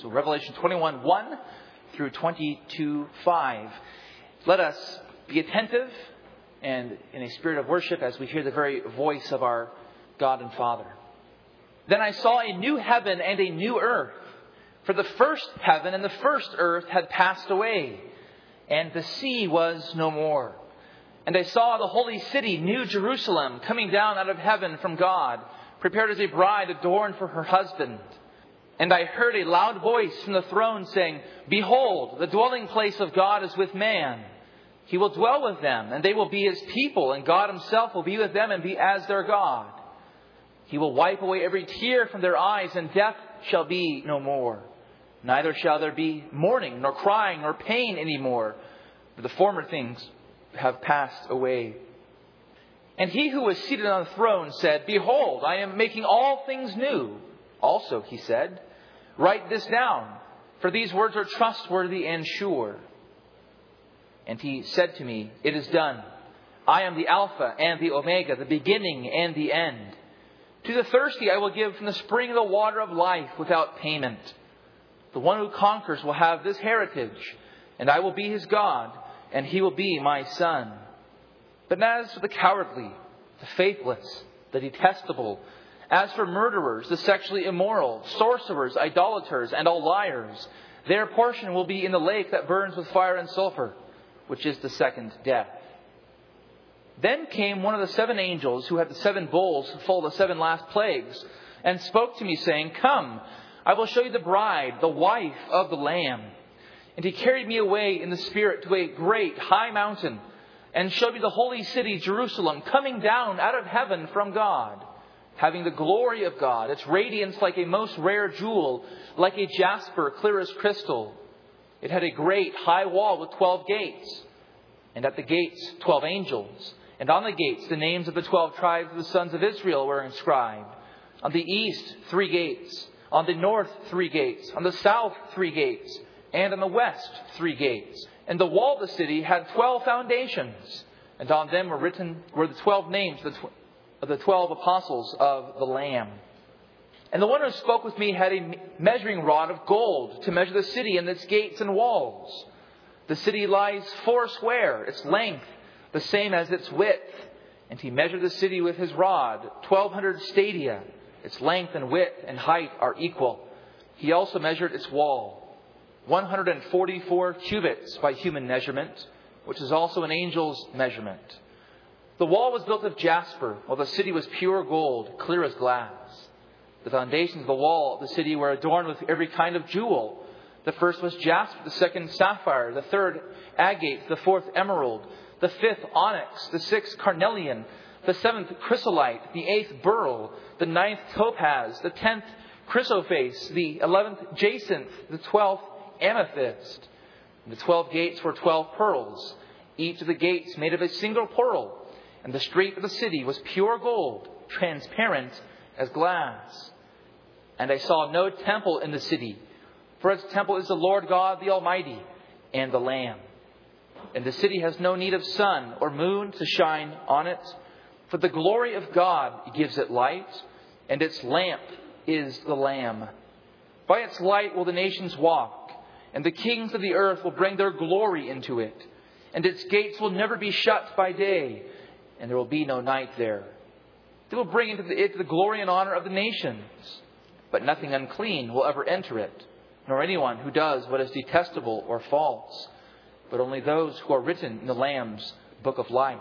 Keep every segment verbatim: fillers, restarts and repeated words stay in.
So Revelation twenty-one, one through twenty-two, five. Let us be attentive and in a spirit of worship as we hear the very voice of our God and Father. Then I saw a new heaven and a new earth. For the first heaven and the first earth had passed away, and the sea was no more. And I saw the holy city, New Jerusalem, coming down out of heaven from God, prepared as a bride adorned for her husband. And I heard a loud voice from the throne saying, Behold, the dwelling place of God is with man. He will dwell with them, and they will be His people, and God Himself will be with them and be as their God. He will wipe away every tear from their eyes, and death shall be no more. Neither shall there be mourning, nor crying, nor pain any more, for the former things have passed away. And He who was seated on the throne said, Behold, I am making all things new. Also, He said, Write this down, for these words are trustworthy and sure. And He said to me, It is done. I am the Alpha and the Omega, the beginning and the end. To the thirsty I will give from the spring of the water of life without payment. The one who conquers will have this heritage, and I will be his God, and he will be my son. But as for the cowardly, the faithless, the detestable, as for murderers, the sexually immoral, sorcerers, idolaters, and all liars, their portion will be in the lake that burns with fire and sulfur, which is the second death. Then came one of the seven angels who had the seven bowls full of the seven last plagues, and spoke to me, saying, Come, I will show you the bride, the wife of the Lamb. And he carried me away in the Spirit to a great high mountain, and showed me the holy city, Jerusalem, coming down out of heaven from God, having the glory of God, its radiance like a most rare jewel, like a jasper, clear as crystal. It had a great high wall with twelve gates, and at the gates twelve angels, and on the gates the names of the twelve tribes of the sons of Israel were inscribed. On the east, three gates. On the north, three gates. On the south, three gates. And on the west, three gates. And the wall of the city had twelve foundations. And on them were written were the twelve names of the, tw- of the twelve apostles of the Lamb. And the one who spoke with me had a measuring rod of gold to measure the city and its gates and walls. The city lies four square, its length the same as its width. And he measured the city with his rod, twelve hundred stadia. Its length and width and height are equal. He also measured its wall, one hundred forty-four cubits by human measurement, which is also an angel's measurement. The wall was built of jasper, while the city was pure gold, clear as glass. The foundations of the wall of the city were adorned with every kind of jewel. The first was jasper, the second sapphire, the third agate, the fourth emerald, the fifth onyx, the sixth carnelian, the seventh chrysolite, the eighth beryl, the ninth topaz, the tenth chrysoprase, the eleventh jacinth, the twelfth amethyst. And the twelve gates were twelve pearls, each of the gates made of a single pearl. And the street of the city was pure gold, transparent as glass. And I saw no temple in the city, for its temple is the Lord God the Almighty and the Lamb. And the city has no need of sun or moon to shine on it, for the glory of God gives it light, and its lamp is the Lamb. By its light will the nations walk, and the kings of the earth will bring their glory into it. And its gates will never be shut by day, and there will be no night there. They will bring into it the glory and honor of the nations, but nothing unclean will ever enter it, nor anyone who does what is detestable or false, but only those who are written in the Lamb's book of life.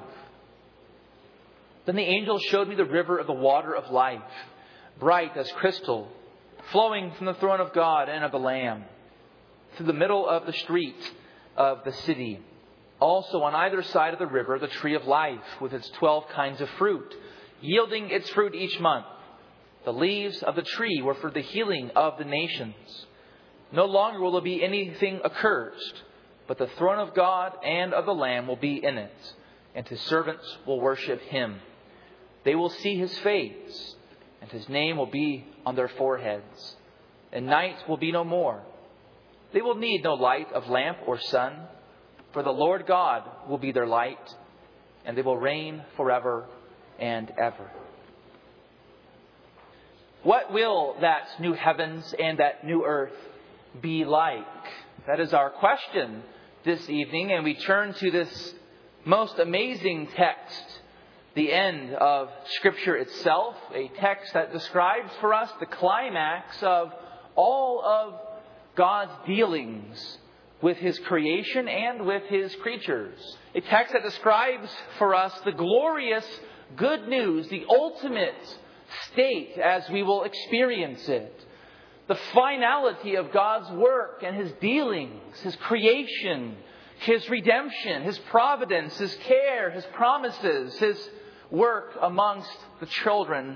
Then the angel showed me the river of the water of life, bright as crystal, flowing from the throne of God and of the Lamb, through the middle of the street of the city. Also on either side of the river, the tree of life, with its twelve kinds of fruit, yielding its fruit each month. The leaves of the tree were for the healing of the nations. No longer will there be anything accursed, but the throne of God and of the Lamb will be in it, and His servants will worship Him. They will see His face, and His name will be on their foreheads. And night will be no more. They will need no light of lamp or sun, for the Lord God will be their light, and they will reign forever and ever. What will that new heavens and that new earth be like? That is our question this evening, and we turn to this most amazing text, the end of Scripture itself, a text that describes for us the climax of all of God's dealings with His creation and with His creatures. A text that describes for us the glorious good news, the ultimate state as we will experience it. The finality of God's work and His dealings, His creation, His redemption, His providence, His care, His promises, His work amongst the children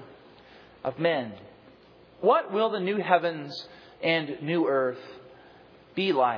of men. What will the new heavens and new earth be like?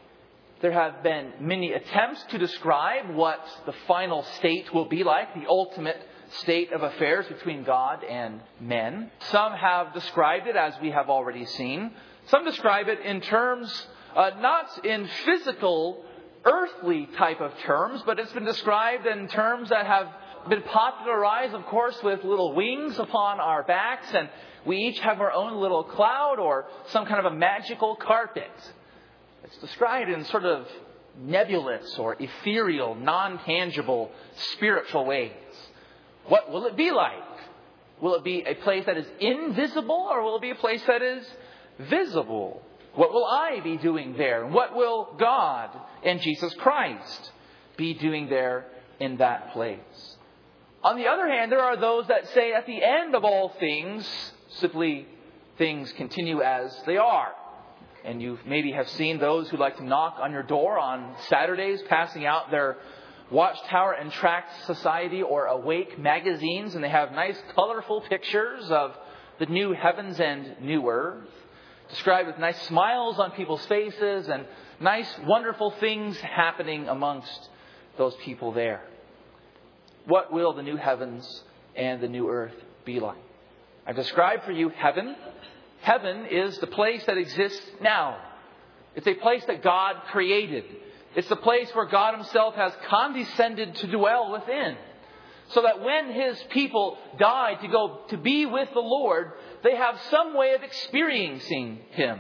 There have been many attempts to describe what the final state will be like, the ultimate state of affairs between God and men. Some have described it as we have already seen. Some describe it in terms, uh, not in physical, earthly type of terms, but it's been described in terms that have been popularized, of course, with little wings upon our backs, and we each have our own little cloud or some kind of a magical carpet. It's described in sort of nebulous or ethereal, non-tangible, spiritual ways. What will it be like? Will it be a place that is invisible, or will it be a place that is visible? What will I be doing there? And what will God and Jesus Christ be doing there in that place? On the other hand, there are those that say at the end of all things, simply things continue as they are. And you maybe have seen those who like to knock on your door on Saturdays, passing out their Watchtower and Tract Society or Awake magazines, and they have nice colorful pictures of the new heavens and new earth, described with nice smiles on people's faces and nice, wonderful things happening amongst those people there. What will the new heavens and the new earth be like? I described for you heaven. Heaven is the place that exists now. It's a place that God created. It's the place where God Himself has condescended to dwell within. So that when His people die to go to be with the Lord, they have some way of experiencing Him.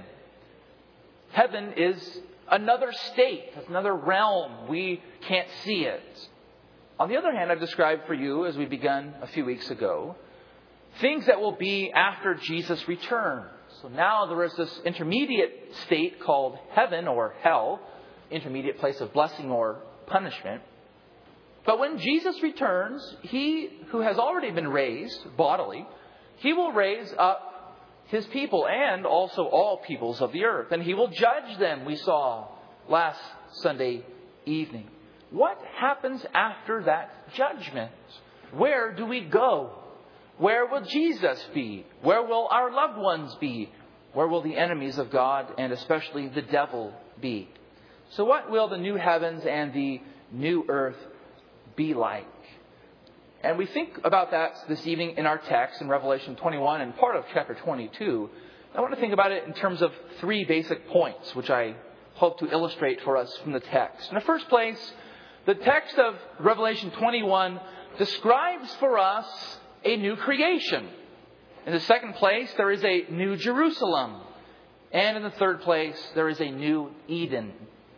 Heaven is another state, another realm. We can't see it. On the other hand, I've described for you, as we began a few weeks ago, things that will be after Jesus returns. So now there is this intermediate state called heaven or hell, intermediate place of blessing or punishment. But when Jesus returns, He who has already been raised bodily, He will raise up His people and also all peoples of the earth. And He will judge them, we saw last Sunday evening. What happens after that judgment? Where do we go? Where will Jesus be? Where will our loved ones be? Where will the enemies of God and especially the devil be? So what will the new heavens and the new earth be like? And we think about that this evening in our text in Revelation twenty-one and part of chapter twenty-two. I want to think about it in terms of three basic points, which I hope to illustrate for us from the text. In the first place, the text of Revelation twenty-one describes for us a new creation. In the second place, there is a new Jerusalem. And in the third place, there is a new Eden.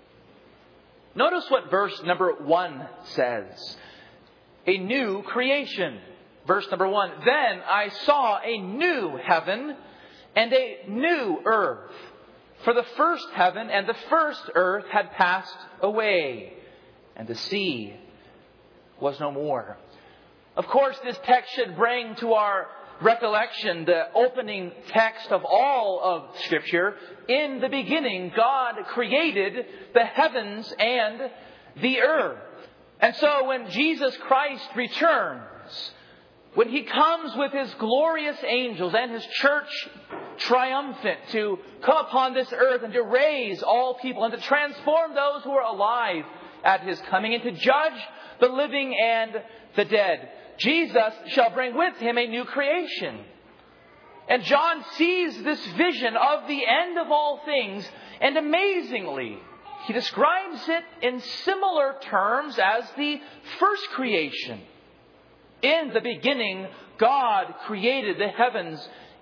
Notice what verse number one says. A new creation. Verse number one. Then I saw a new heaven and a new earth. For the first heaven and the first earth had passed away, and the sea was no more. Of course, this text should bring to our recollection the opening text of all of Scripture. In the beginning, God created the heavens and the earth. And so when Jesus Christ returns, when He comes with His glorious angels and His church triumphant to come upon this earth and to raise all people and to transform those who are alive at His coming and to judge the living and the dead, Jesus shall bring with Him a new creation. And John sees this vision of the end of all things, and amazingly, he describes it in similar terms as the first creation. In the beginning, God created the heavens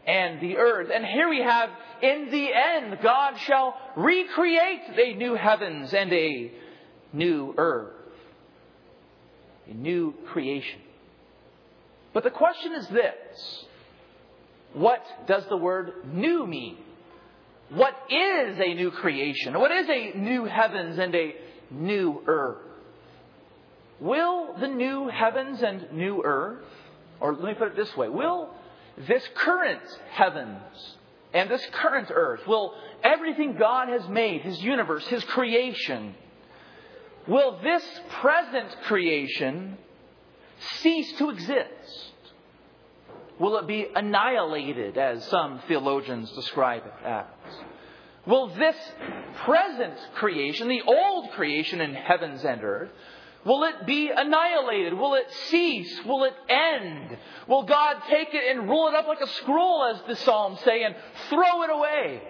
and the earth. And here we have, in the end, God shall recreate a new heavens and a new earth. A new creation. But the question is this. What does the word new mean? What is a new creation? What is a new heavens and a new earth? Will the new heavens and new earth, or let me put it this way, will this current heavens and this current earth, will everything God has made, His universe, His creation, will this present creation cease to exist? Will it be annihilated, as some theologians describe it as? Will this present creation, the old creation in heavens and earth, will it be annihilated? Will it cease? Will it end? Will God take it and roll it up like a scroll, as the Psalms say, and throw it away?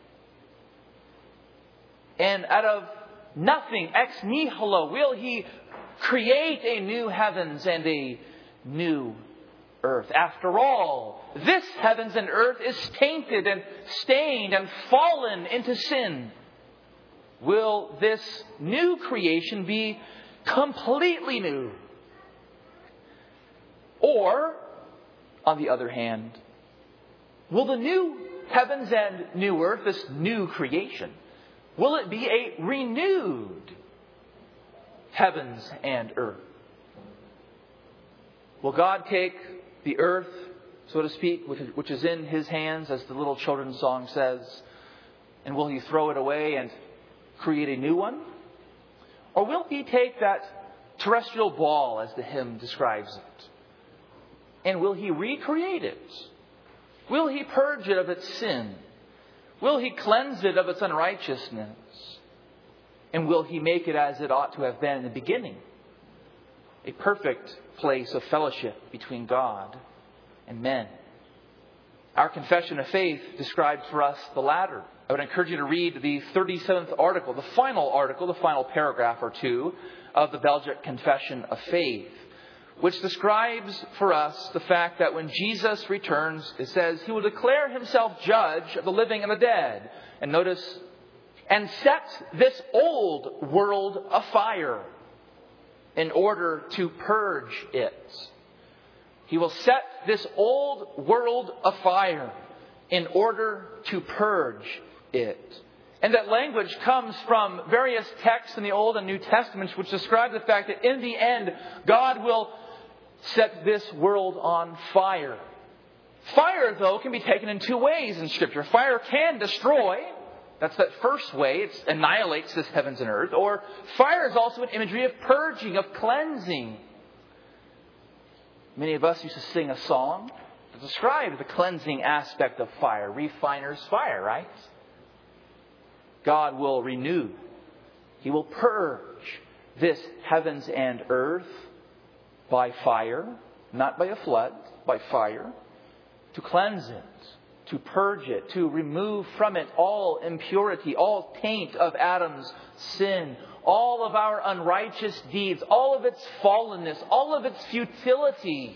And out of nothing, ex nihilo, will He create a new heavens and a new earth? After all, this heavens and earth is tainted and stained and fallen into sin. Will this new creation be completely new? Or, on the other hand, will the new heavens and new earth, this new creation, will it be a renewed heavens and earth? Will God take the earth, so to speak, which is in His hands, as the little children's song says, and will He throw it away and create a new one? Or will He take that terrestrial ball, as the hymn describes it, and will He recreate it? Will He purge it of its sin? Will He cleanse it of its unrighteousness? And will He make it as it ought to have been in the beginning? A perfect place of fellowship between God and men. Our confession of faith describes for us the latter. I would encourage you to read the thirty-seventh article, the final article, the final paragraph or two of the Belgic Confession of Faith, which describes for us the fact that when Jesus returns, it says He will declare Himself judge of the living and the dead. And notice, and set this old world afire in order to purge it. He will set this old world afire in order to purge it. And that language comes from various texts in the Old and New Testaments which describe the fact that in the end, God will set this world on fire. Fire, though, can be taken in two ways in Scripture. Fire can destroy. That's that first way. It annihilates this heavens and earth. Or fire is also an imagery of purging, of cleansing. Many of us used to sing a song that described the cleansing aspect of fire. Refiner's fire, right? God will renew. He will purge this heavens and earth by fire, not by a flood, by fire, to cleanse it, to purge it, to remove from it all impurity, all taint of Adam's sin, all of our unrighteous deeds, all of its fallenness, all of its futility.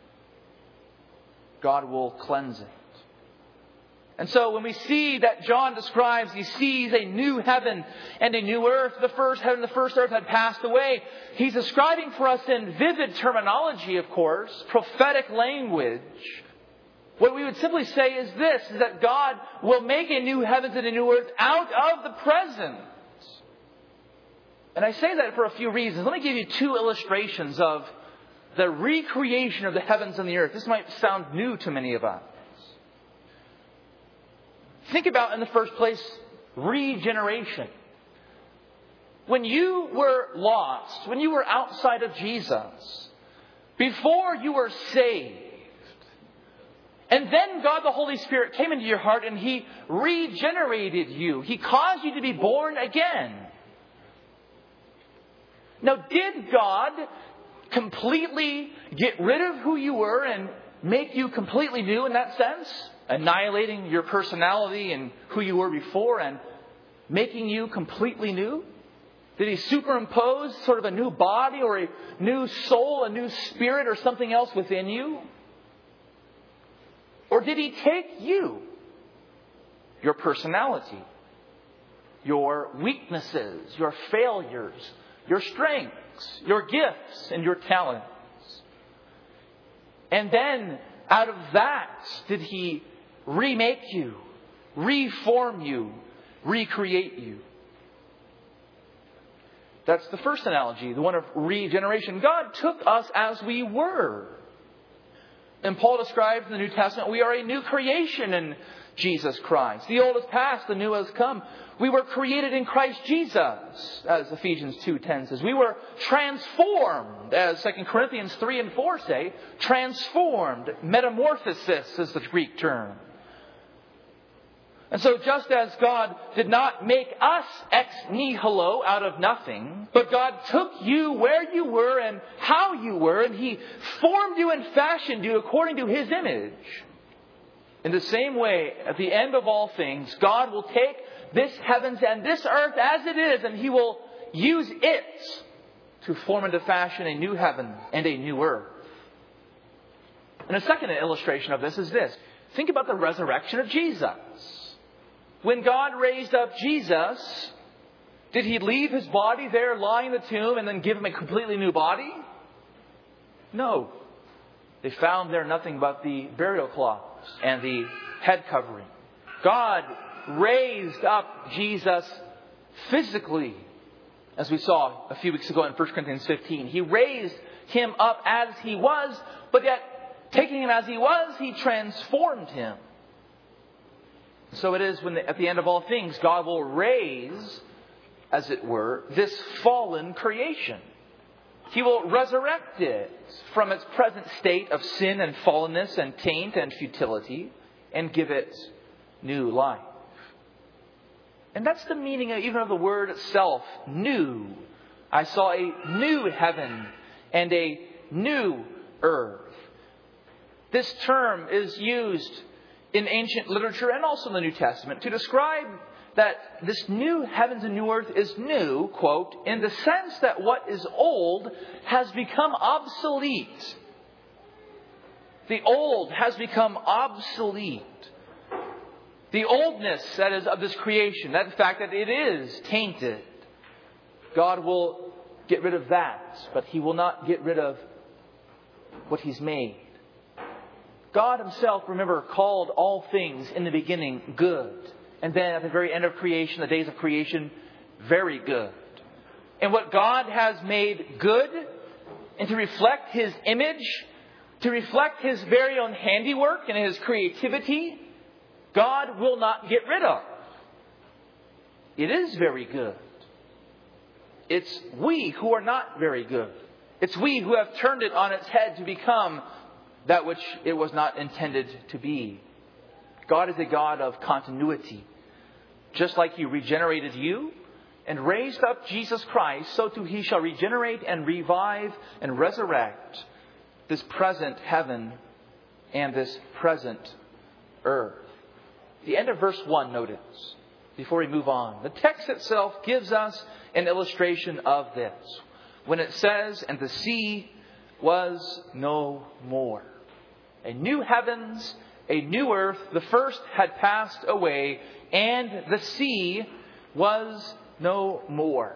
God will cleanse it. And so when we see that John describes, he sees a new heaven and a new earth. The first heaven, the first earth had passed away. He's describing for us in vivid terminology, of course, prophetic language. What we would simply say is this, is that God will make a new heavens and a new earth out of the present. And I say that for a few reasons. Let me give you two illustrations of the recreation of the heavens and the earth. This might sound new to many of us. Think about, in the first place, regeneration. When you were lost, when you were outside of Jesus, before you were saved, and then God the Holy Spirit came into your heart and He regenerated you. He caused you to be born again. Now, did God completely get rid of who you were and make you completely new in that sense? Annihilating your personality and who you were before and making you completely new? Did He superimpose sort of a new body or a new soul, a new spirit or something else within you? Or Or did He take you, your personality, your weaknesses, your failures, your strengths, your gifts, and your talents, and then out of that did He remake you, reform you, recreate you? That's the first analogy, the one of regeneration. God took us as we were. And Paul describes in the New Testament, we are a new creation in Jesus Christ. The old has passed, the new has come. We were created in Christ Jesus, as Ephesians two ten says. We were transformed, as Second Corinthians three and four say. Transformed. Metamorphosis is the Greek term. And so just as God did not make us ex nihilo out of nothing, but God took you where you were and how you were, and He formed you and fashioned you according to His image. In the same way, at the end of all things, God will take this heavens and this earth as it is, and He will use it to form and to fashion a new heaven and a new earth. And a second illustration of this is this. Think about the resurrection of Jesus. When God raised up Jesus, did He leave His body there lying in the tomb and then give Him a completely new body? No. They found there nothing but the burial cloths and the head covering. God raised up Jesus physically, as we saw a few weeks ago in First Corinthians fifteen. He raised Him up as He was, but yet taking Him as He was, He transformed Him. So it is when at the end of all things, God will raise, as it were, this fallen creation. He will resurrect it from its present state of sin and fallenness and taint and futility and give it new life. And that's the meaning of, even of the word itself, new. I saw a new heaven and a new earth. This term is used in ancient literature and also in the New Testament to describe that this new heavens and new earth is new, quote, in the sense that what is old has become obsolete. The old has become obsolete. The oldness, that is, of this creation, that fact that it is tainted, God will get rid of that, but He will not get rid of what He's made. God Himself, remember, called all things in the beginning good. And then at the very end of creation, the days of creation, very good. And what God has made good, and to reflect His image, to reflect His very own handiwork and His creativity, God will not get rid of. It is very good. It's we who are not very good. It's we who have turned it on its head to become that which it was not intended to be. God is a God of continuity. Just like He regenerated you and raised up Jesus Christ, so too He shall regenerate and revive and resurrect this present heaven and this present earth. The end of verse one, notice, before we move on. The text itself gives us an illustration of this. When it says, and the sea was no more. A new heavens, a new earth. The first had passed away, and the sea was no more.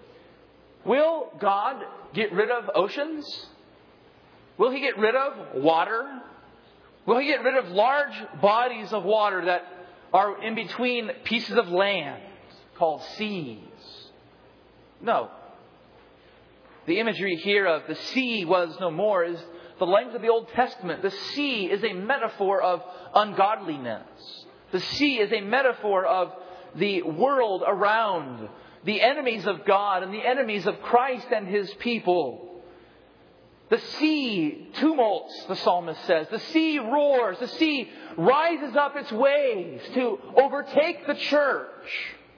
Will God get rid of oceans? Will He get rid of water? Will He get rid of large bodies of water that are in between pieces of land called seas? No. The imagery here of the sea was no more is the language of the Old Testament. The sea is a metaphor of ungodliness. The sea is a metaphor of the world around, the enemies of God and the enemies of Christ and His people. The sea tumults, the psalmist says. The sea roars. The sea rises up its waves to overtake the church.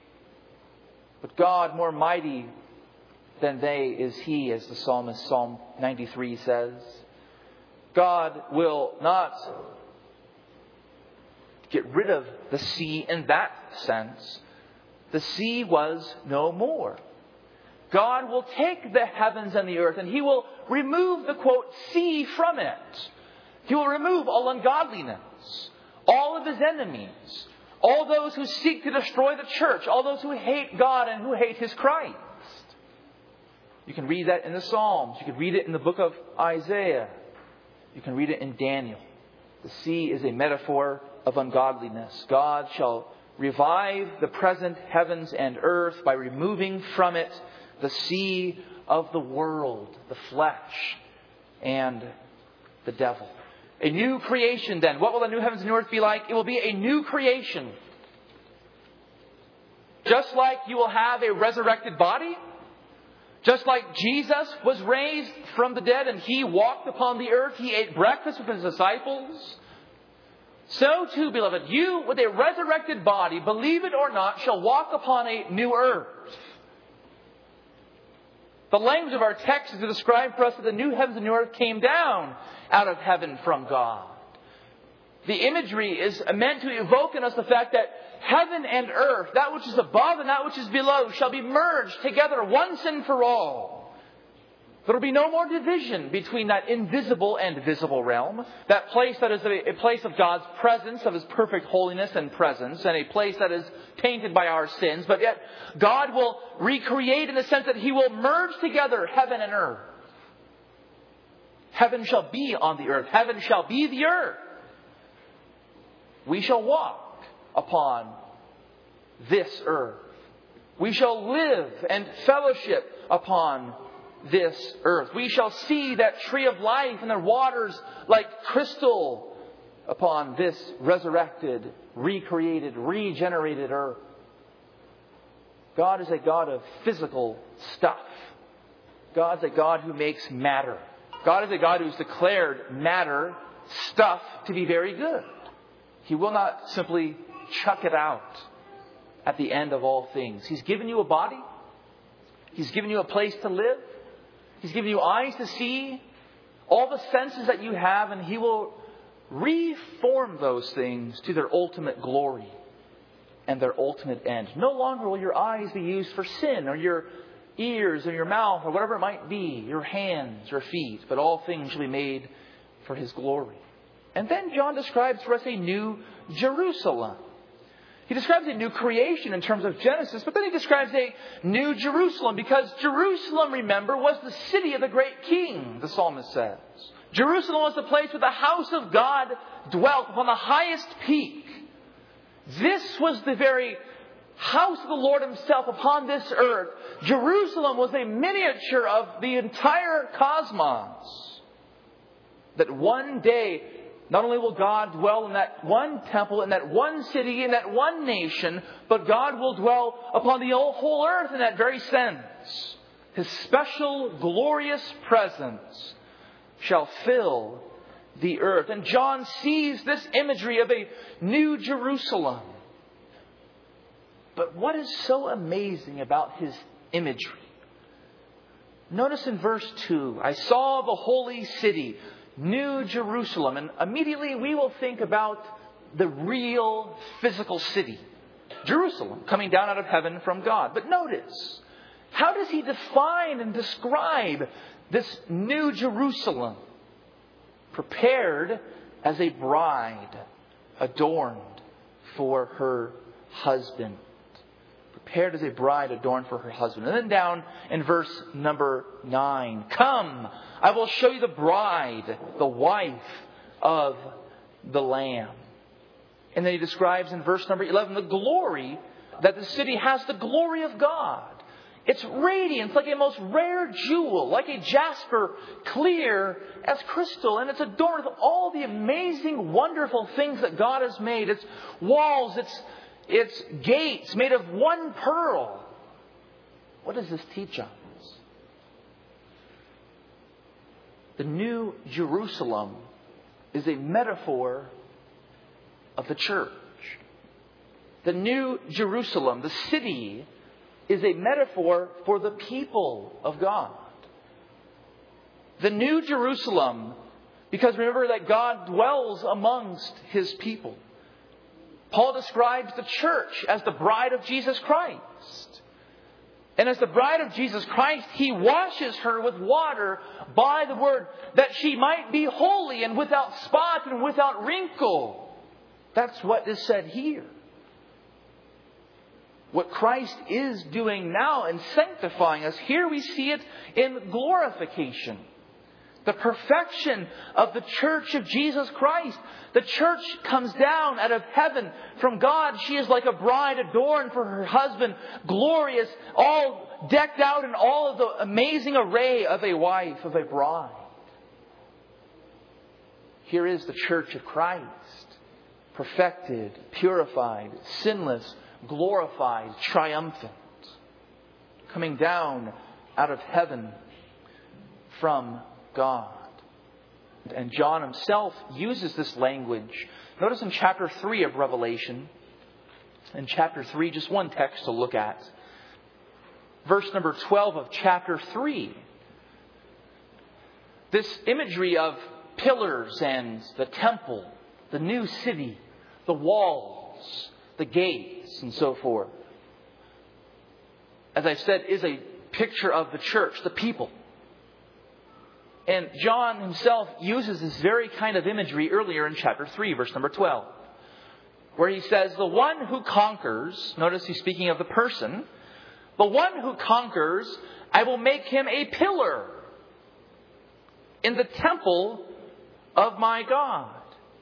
But God, more mighty than they is He, as the psalmist, Psalm ninety-three says. God will not get rid of the sea in that sense. The sea was no more. God will take the heavens and the earth and He will remove the, quote, sea from it. He will remove all ungodliness, all of His enemies, all those who seek to destroy the church, all those who hate God and who hate His Christ. You can read that in the Psalms. You can read it in the book of Isaiah. You can read it in Daniel. The sea is a metaphor of ungodliness. God shall revive the present heavens and earth by removing from it the sea of the world, the flesh, and the devil. A new creation then. What will the new heavens and new earth be like? It will be a new creation. Just like you will have a resurrected body, just like Jesus was raised from the dead and He walked upon the earth, He ate breakfast with His disciples. So too, beloved, you with a resurrected body, believe it or not, shall walk upon a new earth. The language of our text is to describe for us that the new heavens and new earth came down out of heaven from God. The imagery is meant to evoke in us the fact that heaven and earth, that which is above and that which is below, shall be merged together once and for all. There will be no more division between that invisible and visible realm. That place that is a place of God's presence, of His perfect holiness and presence, and a place that is tainted by our sins. But yet God will recreate in the sense that He will merge together heaven and earth. Heaven shall be on the earth. Heaven shall be the earth. We shall walk upon this earth. We shall live and fellowship upon this earth. We shall see that tree of life and the waters like crystal upon this resurrected, recreated, regenerated earth. God is a God of physical stuff. God is a God who makes matter. God is a God who's declared matter, stuff, to be very good. He will not simply chuck it out at the end of all things. He's given you a body. He's given you a place to live. He's given you eyes to see, all the senses that you have, and He will reform those things to their ultimate glory and their ultimate end. No longer will your eyes be used for sin, or your ears, or your mouth, or whatever it might be, your hands or feet, but all things shall be made for His glory. And then John describes for us a new Jerusalem. He describes a new creation in terms of Genesis, but then he describes a new Jerusalem, because Jerusalem, remember, was the city of the great king, the psalmist says. Jerusalem was the place where the house of God dwelt upon the highest peak. This was the very house of the Lord Himself upon this earth. Jerusalem was a miniature of the entire cosmos. That one day, not only will God dwell in that one temple, in that one city, in that one nation, but God will dwell upon the whole earth in that very sense. His special, glorious presence shall fill the earth. And John sees this imagery of a new Jerusalem. But what is so amazing about his imagery? Notice in verse two, I saw the holy city, New Jerusalem. And immediately we will think about the real physical city, Jerusalem, coming down out of heaven from God. But notice, how does he define and describe this New Jerusalem? Prepared as a bride adorned for her husband. Prepared as a bride adorned for her husband. And then down in verse number nine. Come, I will show you the bride, the wife of the Lamb. And then he describes in verse number eleven the glory that the city has, the glory of God. Its radiance like a most rare jewel, like a jasper, clear as crystal. And it's adorned with all the amazing, wonderful things that God has made. Its walls, its, its gates made of one pearl. What does this teach us? The New Jerusalem is a metaphor of the church. The New Jerusalem, the city, is a metaphor for the people of God. The New Jerusalem, because remember that God dwells amongst His people. Paul describes the church as the bride of Jesus Christ. And as the bride of Jesus Christ, He washes her with water by the word, that she might be holy and without spot and without wrinkle. That's what is said here. What Christ is doing now in sanctifying us, here we see it in glorification. The perfection of the church of Jesus Christ. The church comes down out of heaven from God. She is like a bride adorned for her husband, glorious, all decked out in all of the amazing array of a wife, of a bride. Here is the church of Christ, perfected, purified, sinless, glorified, triumphant, coming down out of heaven from God. And John himself uses this language. Notice in chapter three of Revelation, in chapter three, just one text to look at. Verse number twelve of chapter three. This imagery of pillars and the temple, the new city, the walls, the gates, and so forth. As I said, is a picture of the church, the people. And John himself uses this very kind of imagery earlier in chapter three, verse number twelve. Where he says, the one who conquers, notice he's speaking of the person, the one who conquers, I will make him a pillar in the temple of my God.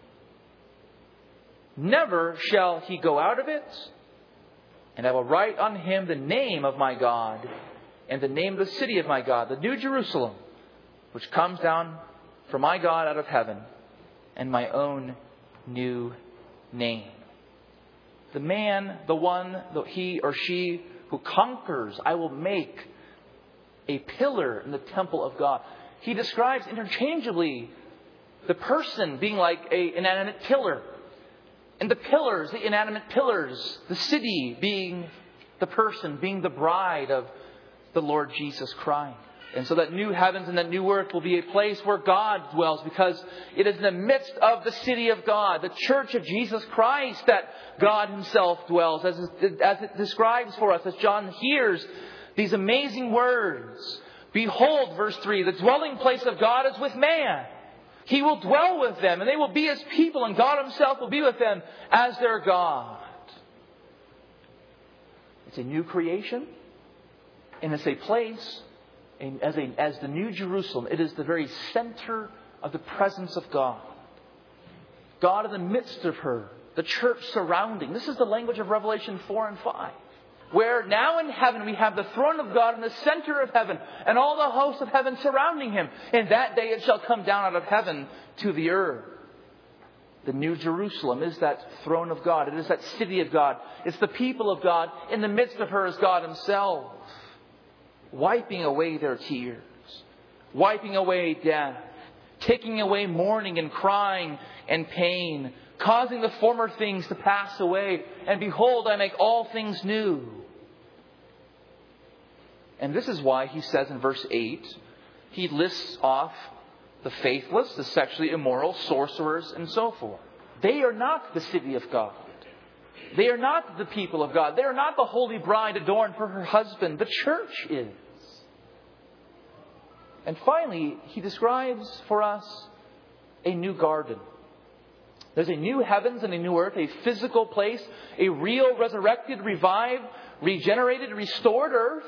Never shall he go out of it. And I will write on him the name of my God and the name of the city of my God, the New Jerusalem, which comes down from my God out of heaven, and my own new name. The man, the one, the he or she who conquers, I will make a pillar in the temple of God. He describes interchangeably the person being like an inanimate pillar. And the pillars, the inanimate pillars, the city being the person, being the bride of the Lord Jesus Christ. And so that new heavens and that new earth will be a place where God dwells, because it is in the midst of the city of God, the church of Jesus Christ, that God himself dwells. As it, as it describes for us, as John hears these amazing words. Behold, verse three, the dwelling place of God is with man. He will dwell with them, and they will be his people, and God himself will be with them as their God. It's a new creation, and it's a place, and as, a, as the New Jerusalem, it is the very center of the presence of God. God in the midst of her, the church surrounding. This is the language of Revelation four and five. Where now in heaven we have the throne of God in the center of heaven, and all the hosts of heaven surrounding him. In that day it shall come down out of heaven to the earth. The New Jerusalem is that throne of God. It is that city of God. It's the people of God. In the midst of her is God himself, wiping away their tears, wiping away death, taking away mourning and crying and pain, causing the former things to pass away. And behold, I make all things new. And this is why he says in verse eight, he lists off the faithless, the sexually immoral, sorcerers, and so forth. They are not the city of God. They are not the people of God. They are not the holy bride adorned for her husband. The church is. And finally, he describes for us a new garden. There's a new heavens and a new earth, a physical place, a real, resurrected, revived, regenerated, restored earth,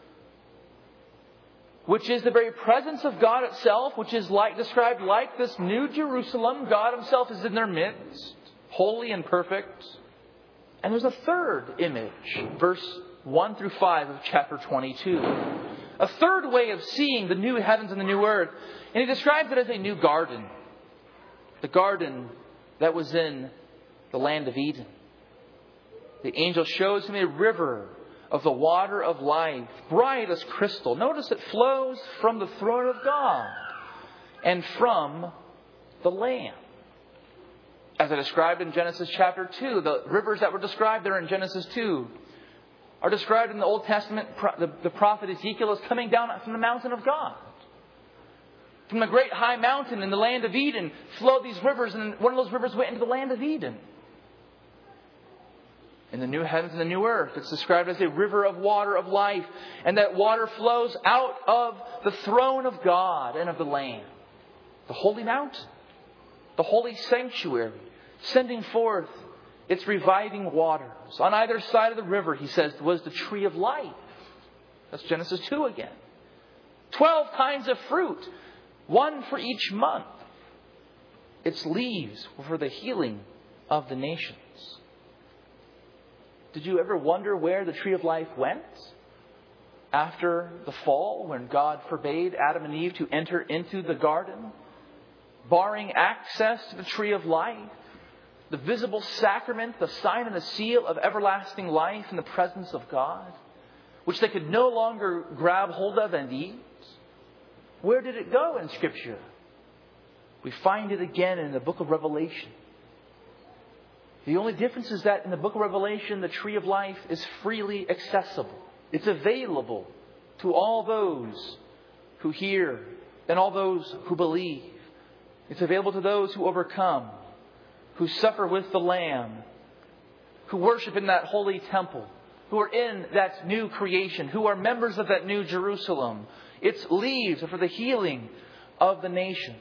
which is the very presence of God itself, which is like described like this New Jerusalem. God himself is in their midst, holy and perfect. And there's a third image, verse one through five of chapter twenty-two. A third way of seeing the new heavens and the new earth. And he describes it as a new garden. The garden that was in the land of Eden. The angel shows him a river of the water of life, bright as crystal. Notice it flows from the throne of God and from the Lamb. As I described in Genesis chapter two, the rivers that were described there in Genesis two are described in the Old Testament. The, the prophet Ezekiel is coming down from the mountain of God. From the great high mountain in the land of Eden flowed these rivers, and one of those rivers went into the land of Eden. In the new heavens and the new earth, it's described as a river of water of life. And that water flows out of the throne of God and of the Lamb. The holy mountain. The holy sanctuary. Sending forth It's reviving waters. On either side of the river, he says, was the tree of life. That's Genesis two again. Twelve kinds of fruit, one for each month. Its leaves were for the healing of the nations. Did you ever wonder where the tree of life went? After the fall, when God forbade Adam and Eve to enter into the garden, barring access to the tree of life, the visible sacrament, the sign and the seal of everlasting life in the presence of God, which they could no longer grab hold of and eat. Where did it go in Scripture? We find it again in the book of Revelation. The only difference is that in the book of Revelation, the tree of life is freely accessible. It's available to all those who hear and all those who believe. It's available to those who overcome, who suffer with the Lamb, who worship in that holy temple, who are in that new creation, who are members of that new Jerusalem. Its leaves are for the healing of the nations.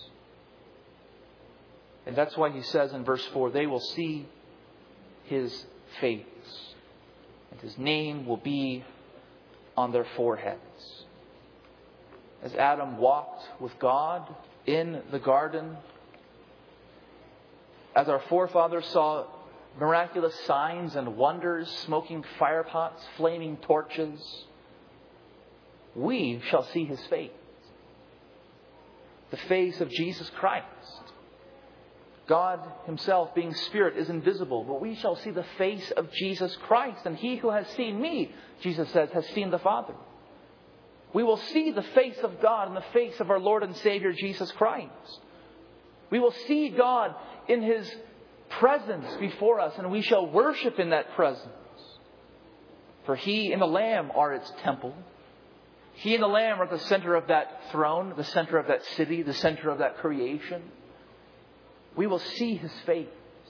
And that's why he says in verse four, they will see his face, and his name will be on their foreheads. As Adam walked with God in the garden, as our forefathers saw miraculous signs and wonders, smoking fire pots, flaming torches, we shall see his face. The face of Jesus Christ. God himself, being Spirit, is invisible, but we shall see the face of Jesus Christ. And he who has seen me, Jesus says, has seen the Father. We will see the face of God in the face of our Lord and Savior, Jesus Christ. We will see God in his presence before us, and we shall worship in that presence. For he and the Lamb are its temple. He and the Lamb are at the center of that throne, the center of that city, the center of that creation. We will see his face.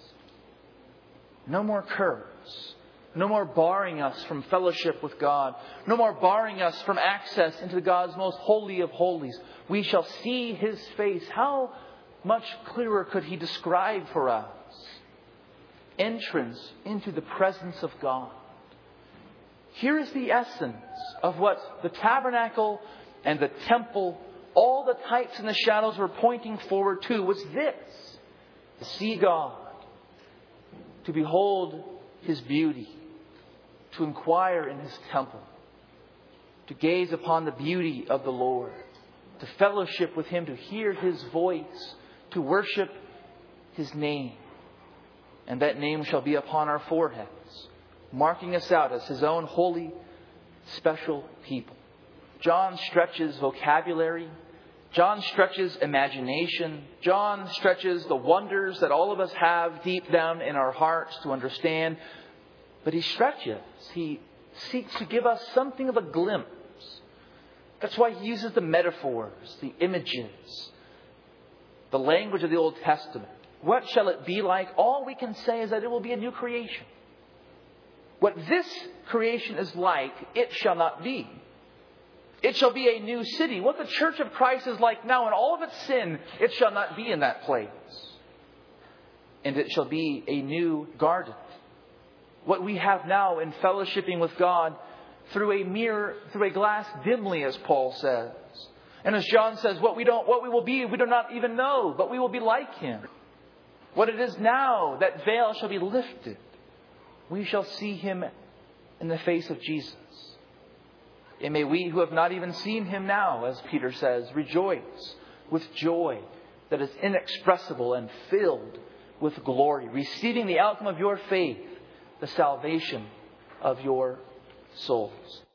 No more curse. No more barring us from fellowship with God. No more barring us from access into God's most holy of holies. We shall see his face. How much clearer could he describe for us entrance into the presence of God? Here is the essence of what the tabernacle and the temple, all the types and the shadows were pointing forward to, was this: to see God, to behold his beauty, to inquire in his temple, to gaze upon the beauty of the Lord, to fellowship with him, to hear his voice, to worship his name. And that name shall be upon our foreheads, marking us out as his own holy, special people. John stretches vocabulary. John stretches imagination. John stretches the wonders that all of us have deep down in our hearts to understand. But he stretches. He seeks to give us something of a glimpse. That's why he uses the metaphors, the images, the language of the Old Testament. What shall it be like? All we can say is that it will be a new creation. What this creation is like, it shall not be. It shall be a new city. What the Church of Christ is like now in all of its sin, it shall not be in that place. And it shall be a new garden. What we have now in fellowshipping with God through a mirror, through a glass dimly, as Paul says. And as John says, what we don't, what we will be, we do not even know, but we will be like him. What it is now, that veil shall be lifted. We shall see him in the face of Jesus. And may we who have not even seen him now, as Peter says, rejoice with joy that is inexpressible and filled with glory, receiving the outcome of your faith, the salvation of your souls.